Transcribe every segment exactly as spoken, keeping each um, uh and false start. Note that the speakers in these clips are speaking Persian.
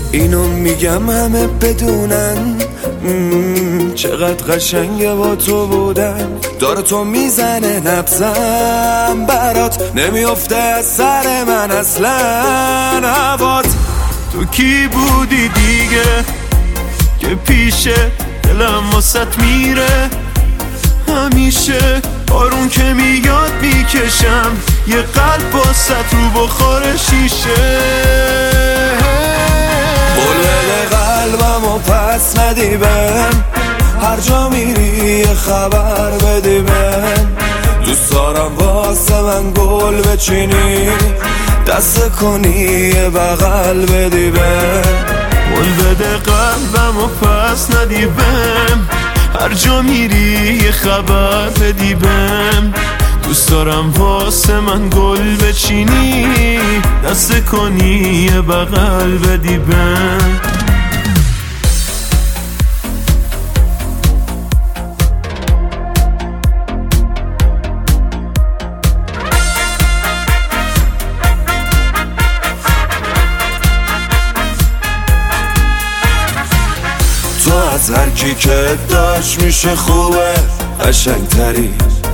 اینو میگم همه بدونن چقدر قشنگه با تو بودن. داره تو میزنه نبزم برات، نمیافته از سر من اصلا هوات. تو کی بودی دیگه که پیشه دلم واسط میره همیشه؟ آروم که میاد میکشم یه قلب واسط رو بخور شیشه. قول بده قلبم و پس ندی بهم، هر جا میری یه خبر بدی بهم. دوست دارم واسه من گل بچینی، دست کنی یه بغل بدی بهم. قول بده قلبم و پس ندی بهم، هر جا میری یه خبر بدی بهم. دوست دارم واسه من گل بچینی، دست کنی یه بغل بدی بهم. تو از هر کی که داشت میشه خوبه قشنگتری،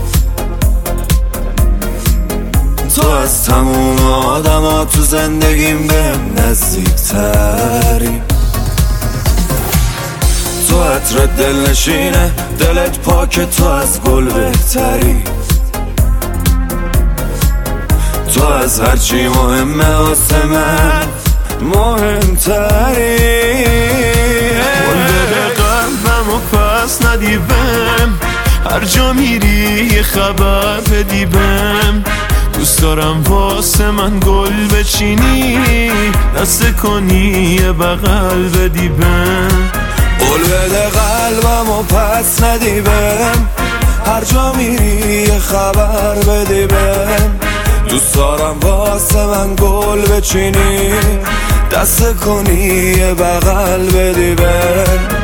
تو از تموم آدم ها تو زندگیم بهم نزدیکتری. تو عطر دل نشینه دلت پاک، تو از گل بهتری. تو از هرچی مهمه واسه من مهمتری. قول بده قلبم و پس ندی بهم، هر جا میری یه خبر بدی بهم. دوست دارم واسه من گل بچینی، دست کنی یه بغل بدی بهم. قول بده قلبم و پس ندی بهم، هر جا میری یه خبر بدی بهم. دوست دارم واسه من گل بچینی، دست کنی یه بغل بدی بهم.